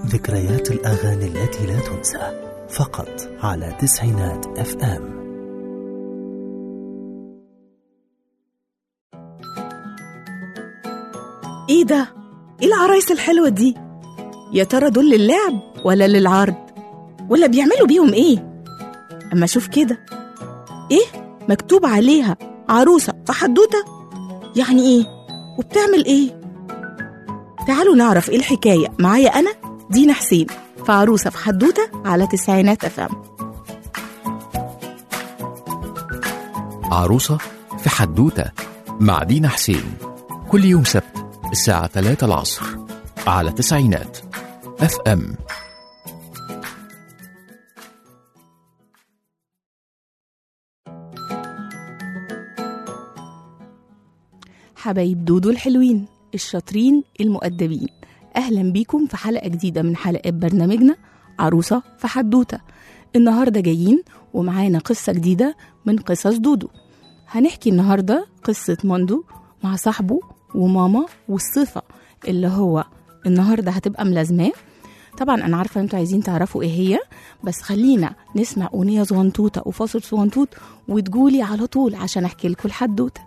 ذكريات الأغاني التي لا تنسى فقط على 90 FM. ايه ده؟ ايه العرايس الحلوة دي؟ يا ترى دول للعب ولا للعرض؟ ولا بيعملوا بيهم ايه؟ اما اشوف كده، ايه مكتوب عليها عروسة في حدوتة؟ يعني ايه؟ وبتعمل ايه؟ تعالوا نعرف ايه الحكاية. معايا انا دينا حسين في عروسة في حدوتة على 90 FM. عروسة في حدوتة مع دينا حسين كل يوم سبت الساعة 3 العصر على 90 FM. حبايب دودو الحلوين الشاطرين المؤدبين، أهلا بيكم في حلقة جديدة من حلقات برنامجنا عروسة في حدوتة. النهاردة جايين ومعانا قصة جديدة من قصص دودو. هنحكي النهاردة قصة مندو مع صاحبه وماما والصفة اللي هو النهاردة هتبقى ملازماه. طبعا أنا عارفة أنتوا عايزين تعرفوا إيه هي، بس خلينا نسمع أغنية صغنطوطة وفاصل صغنطوط وتقولي على طول عشان أحكي لكم الحدوتة.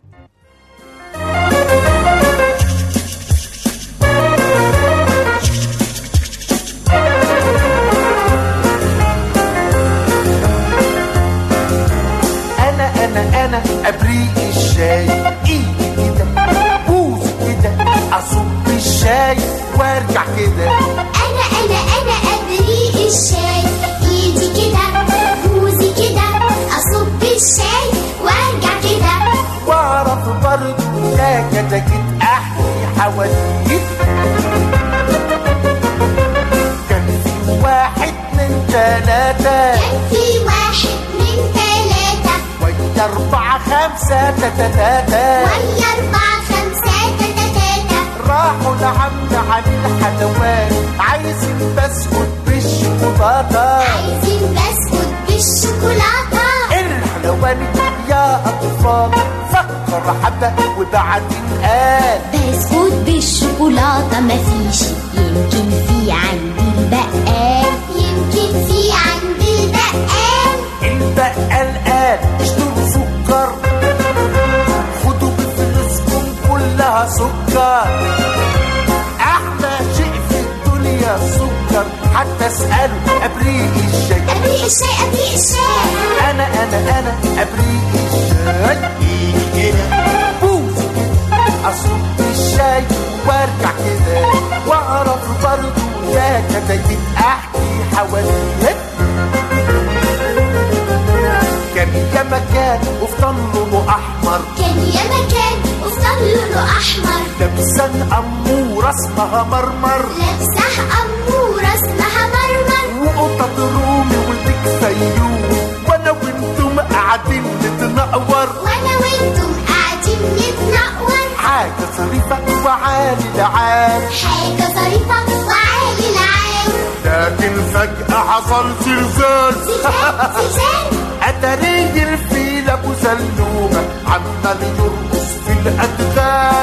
أنا أبريق الشاي، إيدي كده بوزي كده أصب الشاي وارجع كده. أنا أبريق الشاي، إيدي كده بوزي كده أصب الشاي وارجع كده. وأعرف برضه يا كتاكيت أحكي حواديت. كان في واحد من ثلاثة، ويا 4 5 تتتاتا، راحوا لعم عامل حلوان عايزين بسكوت بالشوكولاتة. الحلوان يا أطفال فكر حبة وبعدين قال بسكوت بالشوكولاتة مفيش، يمكن في عند البقال، البقال قال اشتروا سكر، خدوا بفلوسكم كلها سكر. احلى شيء في الدنيا السكر، حتى اسألوا ابريق الشاي. انا ابريق الشاي، ايدي كده بوزي كده اصب الشاي وارجع كده. واعرف برضه يا كتاكيت احكي حواديت. كان يا مكان وفطن لونه احمر، لابسه اموره اسمها مرمر، وقطط رومي ولدك فيوم، وانا وانتم قاعدين نتنقور، حاجه ظريفه وعالي العال، لكن فجأة حصل زلزال. أتاري الفيل أبو سلومة عمال يرقص في الأدغال،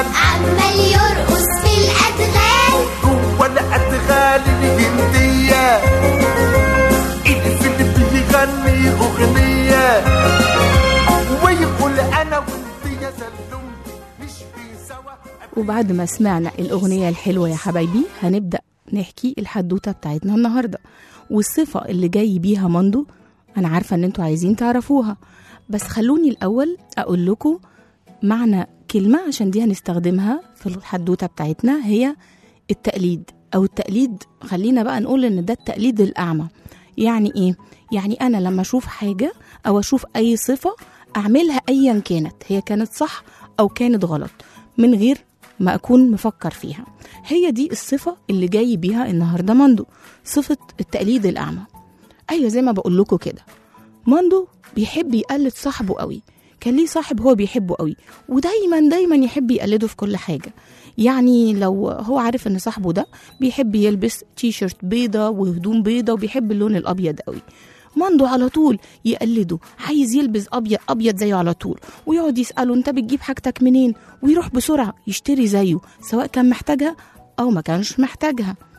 جوا الأدغال الهندية الفيل بيغني أغنية ويقول أنا وانت يا سلومتي نشفي سوا. وبعد ما سمعنا الأغنية الحلوة يا حبايبي هنبدأ نحكي الحدوتة بتاعتنا النهاردة. والصفة اللي جاي بيها مندو أنا عارفة أن أنتوا عايزين تعرفوها، بس خلوني الأول أقول لكم معنى كلمة عشان دي هنستخدمها في الحدوتة بتاعتنا، هي التقليد أو التقليد. خلينا بقى نقول أن ده التقليد الأعمى. يعني إيه؟ يعني أنا لما أشوف حاجة أو أشوف أي صفة أعملها أيا كانت، هي كانت صح أو كانت غلط، من غير ما أكون مفكر فيها. هي دي الصفة اللي جاي بيها النهاردة مندو، صفة التقليد الأعمى. أيوة زي ما بقول لكم كده، مندو بيحب يقلد صاحبه قوي. كان ليه صاحب هو بيحبه قوي ودايما يحب يقلده في كل حاجة. يعني لو هو عارف ان صاحبه ده بيحب يلبس تيشيرت بيضة وهدوم بيضة وبيحب اللون الأبيض قوي، مندو على طول يقلده، عايز يلبس أبيض زيه على طول، ويقعد يسأله انت بتجيب حاجتك منين، ويروح بسرعة يشتري زيه سواء كان محتاجها أو ما كانش محتاجها.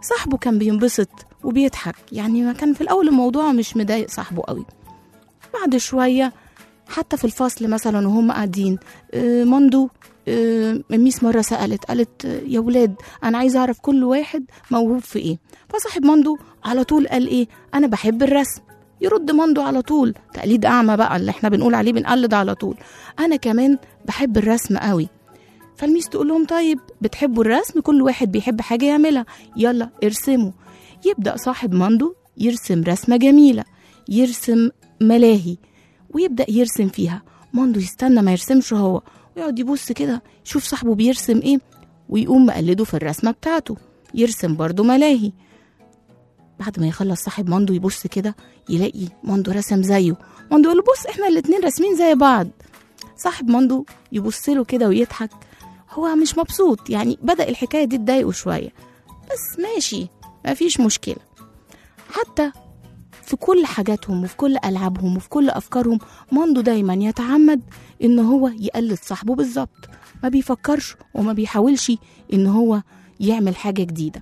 صاحبه كان بينبسط وبيضحك، يعني ما كان في الأول الموضوع مش مضايق صاحبه قوي. بعد شوية حتى في الفصل مثلا وهم قاعدين، مندو ميس مرة قالت يا ولاد أنا عايزة أعرف كل واحد موهوب في إيه. فصاحب مندو على طول قال إيه؟ أنا بحب الرسم. يرد مندو على طول، تقليد أعمى بقى اللي احنا بنقول عليه، بنقلد على طول، أنا كمان بحب الرسم قوي. فالميس تقول لهم طيب بتحبوا الرسم، كل واحد بيحب حاجة يعملها، يلا ارسموا. يبدأ صاحب مندو يرسم رسمة جميلة، يرسم ملاهي ويبدأ يرسم فيها. مندو يستنى ما يرسمش هو، ويقعد يبص كده يشوف صاحبه بيرسم ايه، ويقوم مقلده في الرسمة بتاعته، يرسم برضو ملاهي. بعد ما يخلص صاحب مندو يبص كده يلاقي مندو رسم زيه. مندو يقول له بص احنا الاتنين راسمين زي بعض. صاحب مندو يبص له كده ويضحك، هو مش مبسوط، يعني بدأ الحكاية دي تضايقه شوية، بس ماشي مفيش مشكلة. حتى في كل حاجاتهم وفي كل ألعابهم وفي كل أفكارهم مندو دايما يتعمد إن هو يقلد صاحبه بالظبط، ما بيفكرش وما بيحاولش إن هو يعمل حاجة جديدة.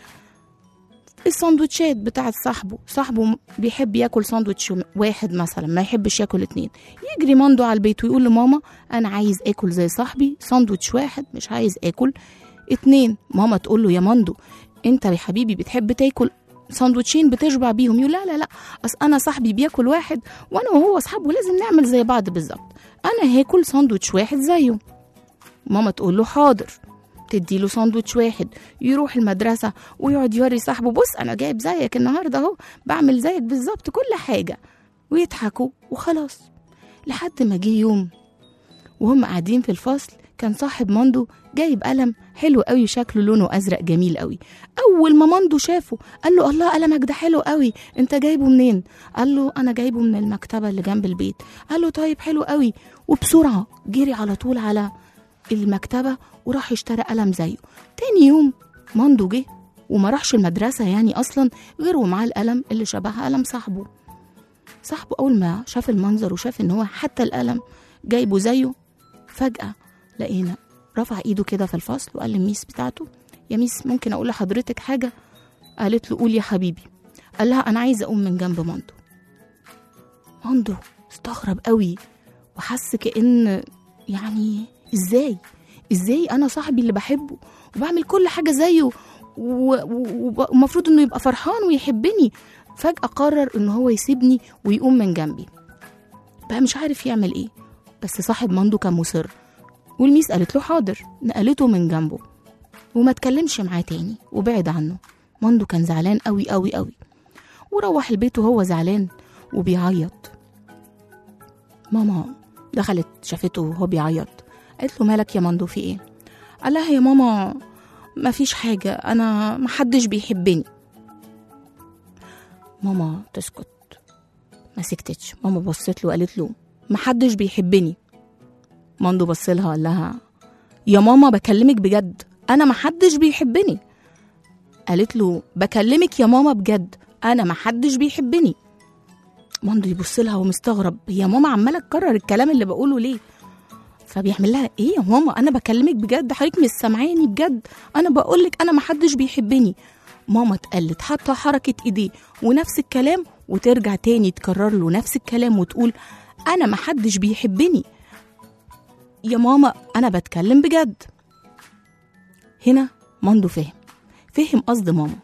الساندوتشات بتاعت صاحبه بيحب ياكل ساندوتش واحد مثلا، ما يحبش ياكل 2. يجري مندو على البيت ويقول لماما أنا عايز آكل زي صاحبي ساندوتش واحد، مش عايز آكل 2. ماما تقول له يا مندو أنت يا حبيبي بتحب تاكل ساندوتشين بتشبع بيهم. يقول لا أصل أنا صاحبي بياكل واحد وأنا وهو أصحابه لازم نعمل زي بعض بالظبط، أنا هاكل ساندوتش واحد زيه. ماما تقول له حاضر، تدي له ساندوتش واحد، يروح المدرسة ويقعد يوري صاحبه بص أنا جايب زيك النهاردة أهو، بعمل زيك بالظبط كل حاجة، ويضحكوا وخلاص. لحد ما جه يوم وهم قاعدين في الفصل، كان صاحب مندو جايب قلم حلو قوي شكله لونه أزرق جميل قوي. أول ما مندو شافه قال له الله قلمك ده حلو قوي، أنت جايبه منين؟ قال له أنا جايبه من المكتبة اللي جنب البيت. قال له طيب حلو قوي، وبسرعة جري على طول على المكتبة وراح اشترى قلم زيه. تاني يوم مندو جه وما راحش المدرسة يعني أصلا غير ومعاه القلم اللي شبه قلم صاحبه. أول ما شاف المنظر وشاف إن هو حتى القلم جايبه زيه، فجأة لقينا رفع ايده كده في الفصل وقال للميس بتاعته يا ميس ممكن اقول لحضرتك حاجة؟ قالت له قول يا حبيبي. قال لها انا عايزه اقوم من جنب مندو. مندو استغرب قوي وحس كأن يعني ازاي انا صاحبي اللي بحبه وبعمل كل حاجة زيه ومفروض انه يبقى فرحان ويحبني، فجأة قرر انه هو يسيبني ويقوم من جنبي. بقى مش عارف يعمل ايه، بس صاحب مندو كان مصر، والميس قالت له حاضر، نقلته من جنبه وما تكلمش معاه تاني وبعد عنه. مندو كان زعلان قوي قوي قوي، وروح البيت وهو زعلان وبيعيط. ماما دخلت شافته وهو بيعيط، قالت له مالك يا مندو في ايه؟ قال لها يا ماما ما فيش حاجة، انا محدش بيحبني. ماما تسكت، ما سكتتش. ماما بصت له وقالت له محدش بيحبني. مندو بصلها قال لها يا ماما بكلمك بجد، انا محدش بيحبني. قالت له بكلمك يا ماما بجد، انا محدش بيحبني. مندو يبص لها ومستغرب، هي ماما عماله تكرر الكلام اللي بقوله ليه؟ فبيعمل لها ايه يا ماما انا بكلمك بجد، حضرتك مش سامعاني بجد، انا بقولك انا محدش بيحبني. ماما اتقلت حتى حركه ايديه ونفس الكلام، وترجع تاني تكرر له نفس الكلام وتقول انا محدش بيحبني يا ماما انا بتكلم بجد. هنا مندو فهم قصد ماما،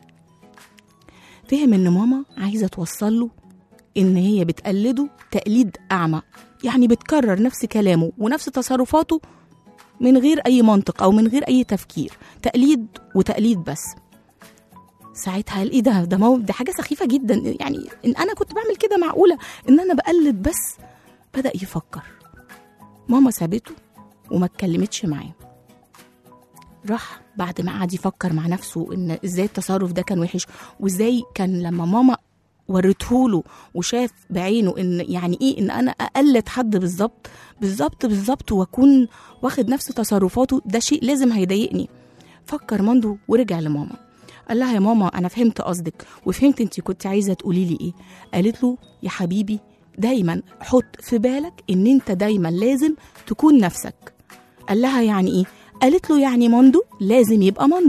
فهم ان ماما عايزه توصل له ان هي بتقلده تقليد اعمى، يعني بتكرر نفس كلامه ونفس تصرفاته من غير اي منطق او من غير اي تفكير، تقليد وتقليد بس. ساعتها قال ايه ده حاجه سخيفه جدا، يعني ان انا كنت بعمل كده معقوله ان انا بقلد بس؟ بدأ يفكر. ماما سابته وما اتكلمتش معاه. راح بعد ما قعد يفكر مع نفسه ان ازاي التصرف ده كان وحش، وازاي كان لما ماما وريتهوله وشاف بعينه ان يعني ايه ان انا اقلد حد بالظبط واكون واخد نفس تصرفاته، ده شيء لازم هيضايقني. فكر مندو ورجع لماما قال لها يا ماما انا فهمت قصدك وفهمت انت كنت عايزه تقولي لي ايه. قالت له يا حبيبي دايما حط في بالك ان انت دايما لازم تكون نفسك. قال لها يعني ايه؟ قالت له يعني مندو لازم يبقى مندو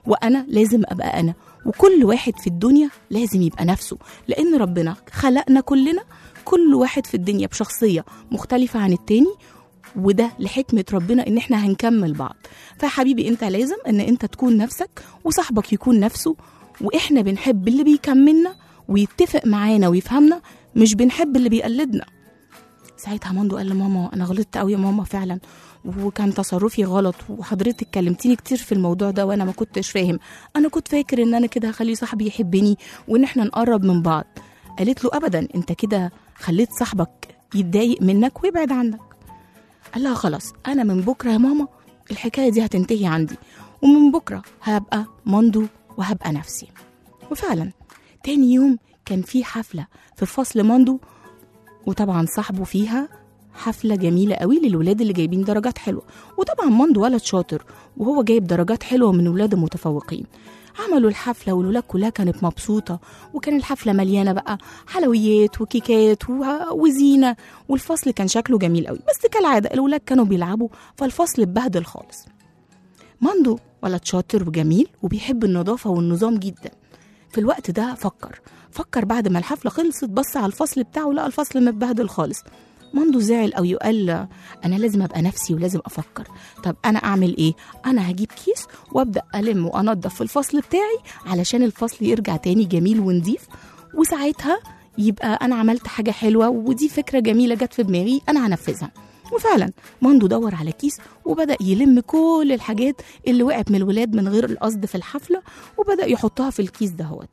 وأنا لازم أبقى أنا، وكل واحد في الدنيا لازم يبقى نفسه، لأن ربنا خلقنا كلنا كل واحد في الدنيا بشخصية مختلفة عن التاني، وده لحكمة ربنا إن إحنا هنكمل بعض. فحبيبي أنت لازم إن أنت تكون نفسك وصاحبك يكون نفسه، وإحنا بنحب اللي بيكملنا ويتفق معانا ويفهمنا، مش بنحب اللي بيقلدنا. ساعتها مندو قال لماما أنا غلطت قوي يا ماما فعلا، وكان تصرفي غلط، وحضرتك كلمتيني كتير في الموضوع ده وأنا ما كنتش فاهم، أنا كنت فاكر إن أنا كده هخلي صاحبي يحبني وإن إحنا نقرب من بعض. قالت له أبدا، أنت كده خليت صاحبك يتضايق منك ويبعد عنك. قال لها خلاص، أنا من بكرة يا ماما الحكاية دي هتنتهي عندي، ومن بكرة هبقى مندو وهبقى نفسي. وفعلا تاني يوم كان في حفلة في فصل مندو، وطبعا صاحبه فيها حفلة جميلة قوي للولاد اللي جايبين درجات حلوة، وطبعا مندو ولد شاطر وهو جايب درجات حلوة من ولاد المتفوقين. عملوا الحفلة والولاد كلها كانت مبسوطة، وكان الحفلة مليانة بقى حلويات وكيكات وزينة، والفصل كان شكله جميل قوي. بس كالعادة الولاد كانوا بيلعبوا، فالفصل اتبهدل خالص. مندو ولد شاطر وجميل وبيحب النظافة والنظام جدا. في الوقت ده فكر بعد ما الحفلة خلصت، بص على الفصل بتاعه لقى الفصل متبهدل خالص. مندو زعل قوي وقال انا لازم ابقى نفسي ولازم افكر، طب انا اعمل ايه؟ انا هجيب كيس وابدا الم وانضف في الفصل بتاعي علشان الفصل يرجع تاني جميل ونضيف، وساعتها يبقى انا عملت حاجه حلوه، ودي فكره جميله جت في دماغي انا هنفذها. وفعلا مندو دور على كيس وبدا يلم كل الحاجات اللي وقعت من الولاد من غير القصد في الحفله، وبدا يحطها في الكيس دهوت.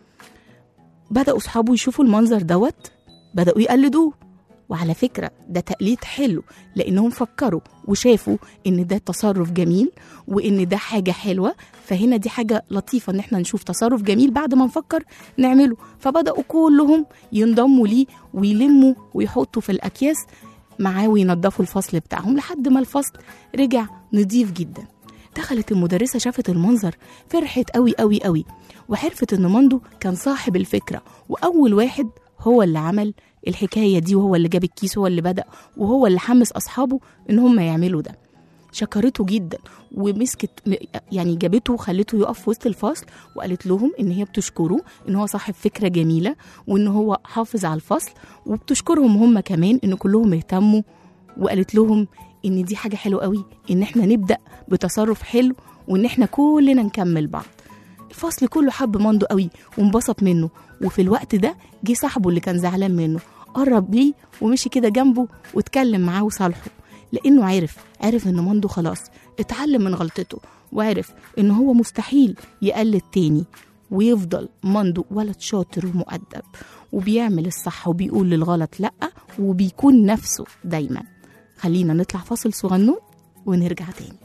بداوا اصحابه يشوفوا المنظر دوت، بداوا يقلدوه. وعلى فكرة ده تقليد حلو، لأنهم فكروا وشافوا إن ده تصرف جميل وإن ده حاجة حلوة، فهنا دي حاجة لطيفة إن احنا نشوف تصرف جميل بعد ما نفكر نعمله. فبدأوا كلهم ينضموا ليه ويلموا ويحطوا في الأكياس معاه وينضفوا الفصل بتاعهم لحد ما الفصل رجع نظيف جدا. دخلت المدرسة شافت المنظر، فرحت قوي قوي قوي، وعرفت إن مندو كان صاحب الفكرة وأول واحد هو اللي عمل الحكاية دي، وهو اللي جاب الكيس، وهو اللي بدأ، وهو اللي حمس أصحابه إن هم يعملوا ده. شكرته جدا ومسكت يعني جابته وخلته يقف وسط الفصل وقالت لهم إن هي بتشكره إن هو صاحب فكرة جميلة وإن هو حافظ على الفصل، وبتشكرهم هم كمان إن كلهم اهتموا، وقالت لهم إن دي حاجة حلوة قوي إن احنا نبدأ بتصرف حلو وإن احنا كلنا نكمل بعض. الفصل كله حب مندو قوي وانبسط منه. وفي الوقت ده جه صاحبه اللي كان زعلان منه، قرب ليه ومشي كده جنبه واتكلم معاه وصالحه، لانه عرف ان مندو خلاص اتعلم من غلطته، وعرف ان هو مستحيل يقلد تاني، ويفضل مندو ولد شاطر ومؤدب وبيعمل الصح وبيقول للغلط لأ وبيكون نفسه دايما. خلينا نطلع فاصل صغنون ونرجع تاني.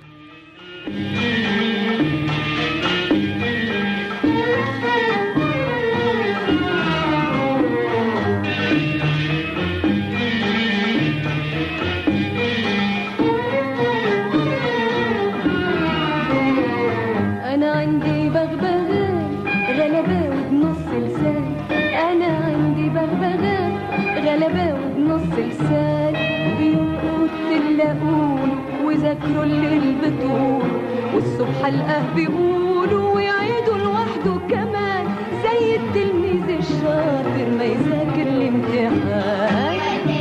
أنا عندي بغبغاء غلباوي بنص لسان، أنا عندي بغبغاء غلباوي بنص لسان، بيرقص تلاقون وذاكروا الليل بطول، والصبح القاه بيقولوا ويعيدوا لوحده كمان، زي التلميذ الشاطر ما يذاكر الامتحان.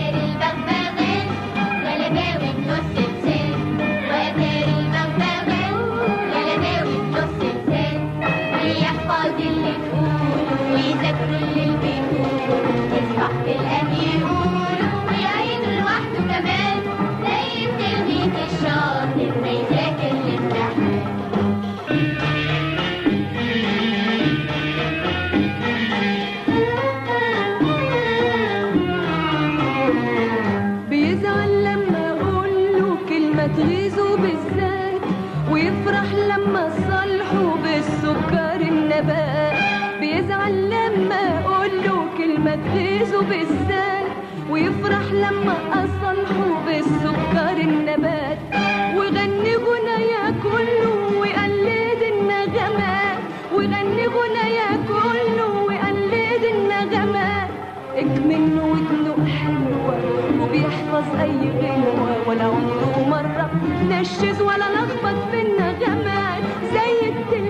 تغيظه بالذات ويفرح لما صالحه بالسكر النبات، بيزعل لما اقوله كلمة تغيظه بالذات ويفرح لما اصالحه بالسكر النبات، وغني غنايا كله ويقلد النغمات، وغني غنايا كله ويقلد النغمات، اكمنه ودنه حلوة وبيحفظ اي غنوة، ولا عمره مرة نشز ولا لخبط في النغمات، زي التلميذ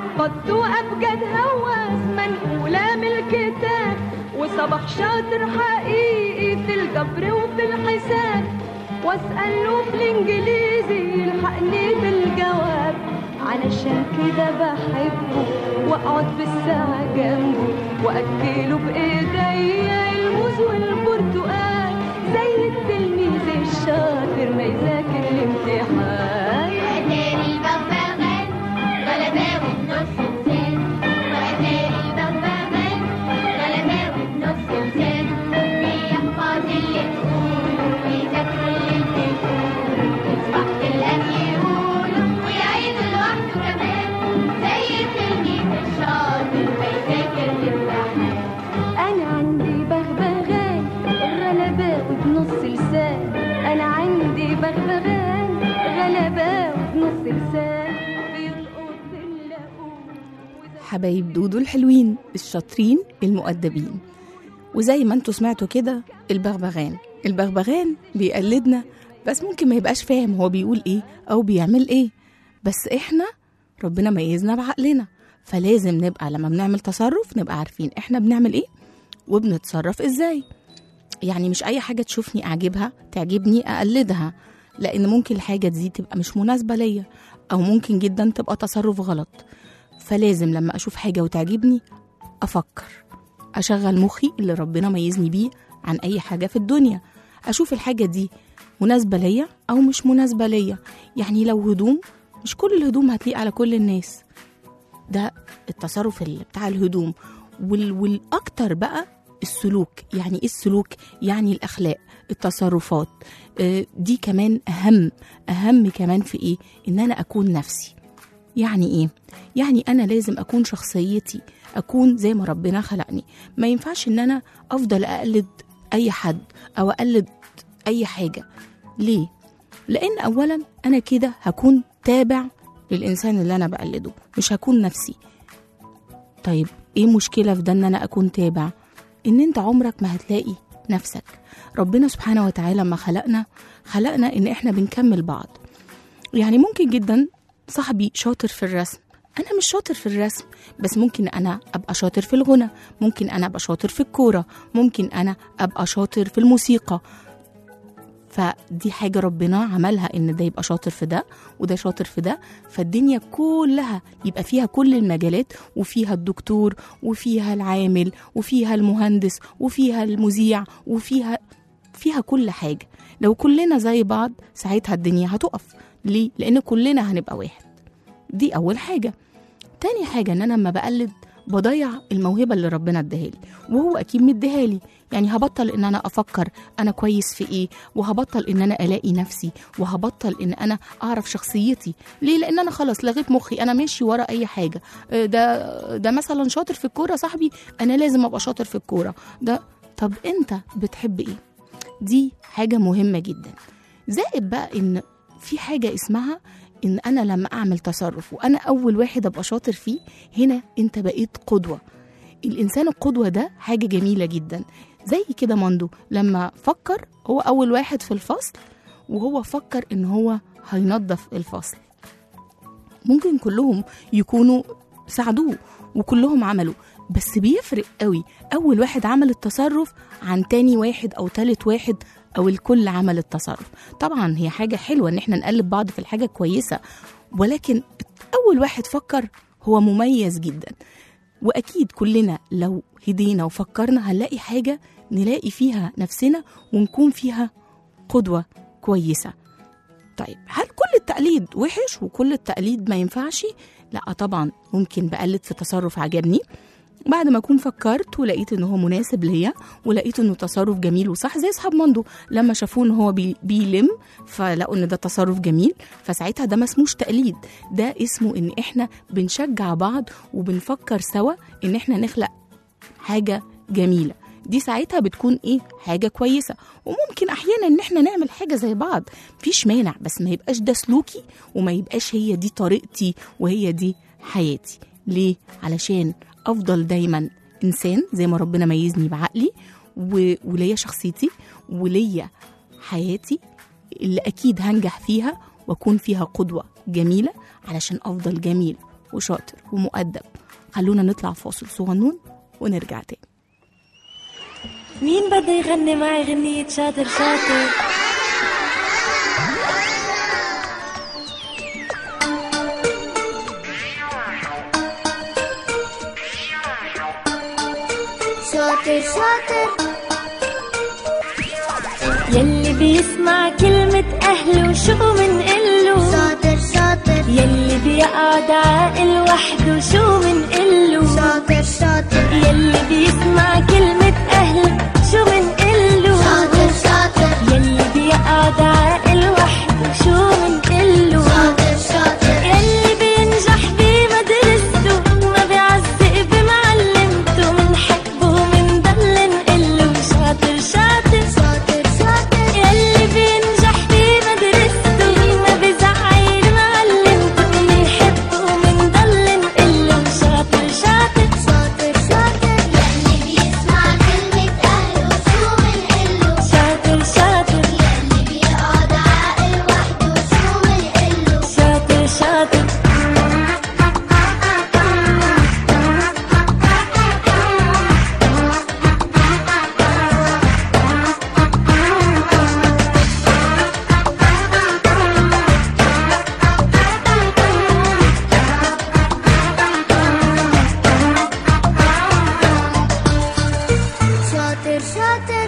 معقد وأبجد هواس منقولة من الكتاب، وصباح شاطر حقيقي في الجبر وفي الحساب، واسأله في الإنجليزي يلحقني بالجواب. علشان كده بحبه واقعد بالساعة جنبه، واكله بايديا الموز والبرتقال، زي التلميذ الشاطر ما يذاكر الامتحان. وأتاري البغبغان غلباوي بنص لسان، وأتاري البغبغان غلباوي بنص لسان، بيحفظ اللي تقوله ويذاكر اللي بتقوله، يصبح في الأكل يقوله ويعيده لوحده كمان، زي التلميذ الشاطر ما يذاكر الامتحان. أنا عندي بغبغان غلباوي بنص لسان، أنا عندي بغبغان غلباوي بنص لسان، بيلقط باللاقوت. حبايب دودو الحلوين الشاطرين المؤدبين. وزي ما انتوا سمعتوا كده، البغبغان بيقلدنا، بس ممكن ما يبقاش فاهم هو بيقول ايه او بيعمل ايه، بس احنا ربنا ميزنا بعقلنا، فلازم نبقى لما بنعمل تصرف نبقى عارفين احنا بنعمل ايه وبنتصرف ازاي. يعني مش اي حاجة تشوفني اعجبها تعجبني اقلدها، لان ممكن الحاجة دي تبقى مش مناسبة ليا، او ممكن جدا تبقى تصرف غلط. فلازم لما اشوف حاجة وتعجبني افكر، اشغل مخي اللي ربنا ميزني بيه عن اي حاجة في الدنيا، اشوف الحاجة دي مناسبة ليا او مش مناسبة ليا. يعني لو هدوم، مش كل الهدوم هتليق على كل الناس، ده التصرف اللي بتاع الهدوم. والاكتر بقى السلوك. يعني ايه السلوك؟ يعني الاخلاق، التصرفات دي كمان اهم كمان في ايه؟ ان انا اكون نفسي. يعني ايه؟ يعني انا لازم اكون شخصيتي، اكون زي ما ربنا خلقني. ما ينفعش ان انا افضل اقلد اي حد او اقلد اي حاجة. ليه؟ لان اولا انا كده هكون تابع للانسان اللي انا بقلده، مش هكون نفسي. طيب ايه مشكلة في ده ان انا اكون تابع؟ ان انت عمرك ما هتلاقي نفسك. ربنا سبحانه وتعالى لما خلقنا ان احنا بنكمل بعض. يعني ممكن جدا صاحبي شاطر في الرسم، انا مش شاطر في الرسم، بس ممكن انا ابقى شاطر في الغنى، ممكن انا ابقى شاطر في الكورة، ممكن انا ابقى شاطر في الموسيقى. فدي حاجة ربنا عملها ان ده يبقى شاطر في ده وده شاطر في ده، فالدنيا كلها يبقى فيها كل المجالات، وفيها الدكتور وفيها العامل وفيها المهندس وفيها المذيع وفيها كل حاجة. لو كلنا زي بعض ساعتها الدنيا هتقف. ليه؟ لان كلنا هنبقى واحد. دي اول حاجة. تاني حاجة ان انا لما بقلد بضيع الموهبة اللي ربنا اداهالي، وهو اكيد مديهالي. يعني هبطل ان انا افكر انا كويس في ايه، وهبطل ان انا الاقي نفسي، وهبطل ان انا اعرف شخصيتي. ليه؟ لان انا خلاص لغيت مخي، انا ماشي ورا اي حاجة. ده مثلا شاطر في الكورة صاحبي، انا لازم ابقى شاطر في الكورة ده. طب انت بتحب ايه؟ دي حاجة مهمة جدا. زائد بقى ان في حاجة اسمها ان انا لما اعمل تصرف وانا اول واحد ابقى شاطر فيه، هنا انت بقيت قدوة. الانسان القدوة ده حاجة جميلة جدا. زي كده مندو لما فكر، هو اول واحد في الفصل، وهو فكر ان هو هينظف الفصل. ممكن كلهم يكونوا ساعدوه وكلهم عملوا، بس بيفرق قوي اول واحد عمل التصرف عن تاني واحد او تالت واحد او الكل عمل التصرف. طبعا هي حاجة حلوة ان احنا نقلب بعض في الحاجة كويسة، ولكن اول واحد فكر هو مميز جدا. واكيد كلنا لو هدينا وفكرنا هنلاقي حاجة نلاقي فيها نفسنا ونكون فيها قدوة كويسة. طيب هل كل التقليد وحش وكل التقليد ما ينفعش؟ لا طبعا. ممكن بقلد في تصرف عجبني، بعد ما أكون فكرت ولقيت إنه هو مناسب ليا، ولقيت إنه تصرف جميل وصح. زي أصحاب مندو لما شافوه إنه هو بيلم، فلقوا إن ده تصرف جميل، فساعتها ده ما اسموش تقليد، ده اسمه إن إحنا بنشجع بعض وبنفكر سوا إن إحنا نخلق حاجة جميلة. دي ساعتها بتكون إيه؟ حاجة كويسة. وممكن أحيانا إن إحنا نعمل حاجة زي بعض، مفيش مانع، بس ما يبقاش ده سلوكي وما يبقاش هي دي طريقتي وهي دي حياتي. ليه؟ علشان أفضل دايما إنسان زي ما ربنا ميزني بعقلي وليا شخصيتي وليا حياتي اللي أكيد هنجح فيها وأكون فيها قدوة جميلة، علشان أفضل جميل وشاطر ومؤدب. خلونا نطلع فاصل صغنون ونرجع تاني. مين بده يغني معي غنية شاطر شاطر؟ شاطر شاطر يلي بيسمع كلمة أهله شو منقله؟ شاطر شاطر يلي بيقعد عاقل وحده شو منقله؟ شاطر شاطر يلي بيسمع كلمة أهله شو منقله؟ شاطر شاطر يلي بيقعد عاقل وحده شو منقله؟ شاطر شاطر يلي بينجح بمدرسته ما بيعزق بمعلمته منحبه ومنضل نقله شاطر شاطر شاطر شاطر يلي بينجح بمدرسته ما بيزعل معلمته منحبه ومنضل نقله شاطر شاطر شاطر شاطر يلي بيسمع كلمة أهله شو منقله شاطر شاطر يلي بيقعد عاقل وحده شو منقله شاطر شاطر شاطر شاطر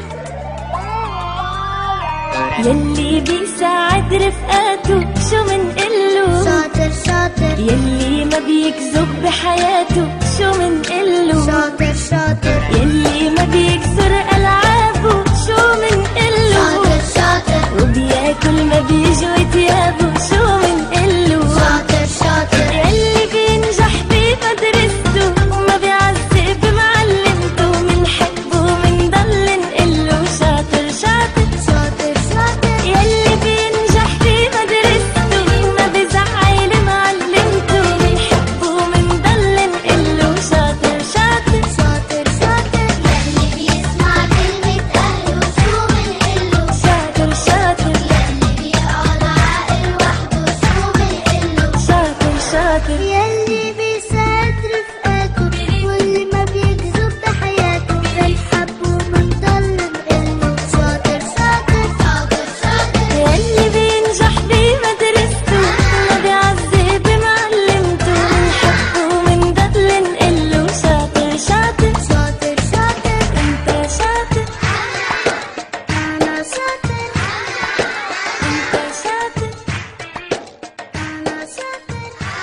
يلي بيساعد رفقاته شو منقله شاطر شاطر يلي ما بيكذب بحياته شو منقله شاطر شاطر يلي ما بيكسر ألعابه شو منقله شاطر شاطر وبياكل ما بيجوي تيابه شو منقله شاطر شاطر يلي بينجح بمدرسته وما بيعزق بمعلمته منحبه ومنضل نقله شاطر شاطر شاطر شاطر يلي بينجح بمدرسته ما بيزعل معلمته منحبه ومنضل نقله شاطر شاطر شاطر شاطر يلي بيسمع كلمة أهله شو منقله شاطر شاطر يلي بيقعد عاقل وحده شو منقله شاطر شاطر يلي بيساعد رفقاته واللي ما بيكذب بحياته بنحبه ومنضل نقله شاطر شاطر شاطر شاطر يلي بينجح بمدرسته ما بيعزق بمعلمته منحبه ومنضل نقله شاطر شاطر شاطر شاطر انت شاطر أنا شاطر انت شاطر أنا شاطر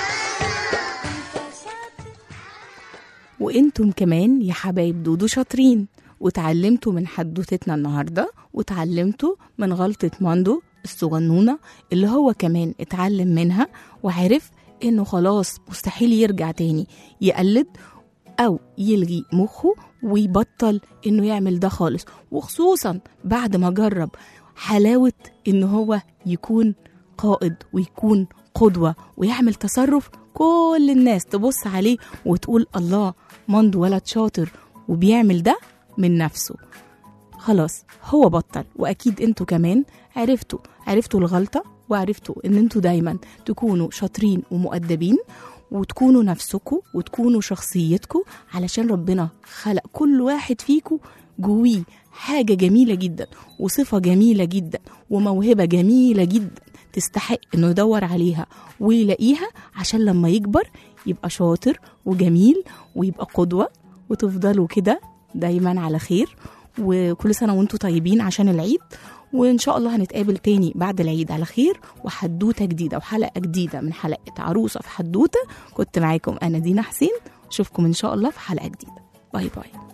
وانتم كمان يا حبايب دودو شاطرين، وتعلمتوا من حدوتتنا النهاردة، وتعلمتوا من غلطة ماندو الصغنونة اللي هو كمان اتعلم منها وعرف انه خلاص مستحيل يرجع تاني يقلد او يلغي مخه ويبطل انه يعمل ده خالص، وخصوصا بعد ما جرب حلاوة انه هو يكون قائد ويكون قدوة ويعمل تصرف كل الناس تبص عليه وتقول الله ماندو ولد شاطر وبيعمل ده من نفسه. خلاص هو بطل، واكيد انتوا كمان عرفتوا الغلطة، وعرفتوا ان انتوا دايما تكونوا شاطرين ومؤدبين وتكونوا نفسكوا وتكونوا شخصيتكوا، علشان ربنا خلق كل واحد فيكوا جويه حاجة جميلة جدا وصفة جميلة جدا وموهبة جميلة جدا تستحق انه يدور عليها ويلاقيها، عشان لما يكبر يبقى شاطر وجميل ويبقى قدوة. وتفضلوا كده دايما على خير، وكل سنة وانتوا طيبين عشان العيد، وإن شاء الله هنتقابل تاني بعد العيد على خير وحدوتة جديدة وحلقة جديدة من حلقة عروسة في حدوتة. كنت معاكم أنا دينا حسين، أشوفكم إن شاء الله في حلقة جديدة. باي باي.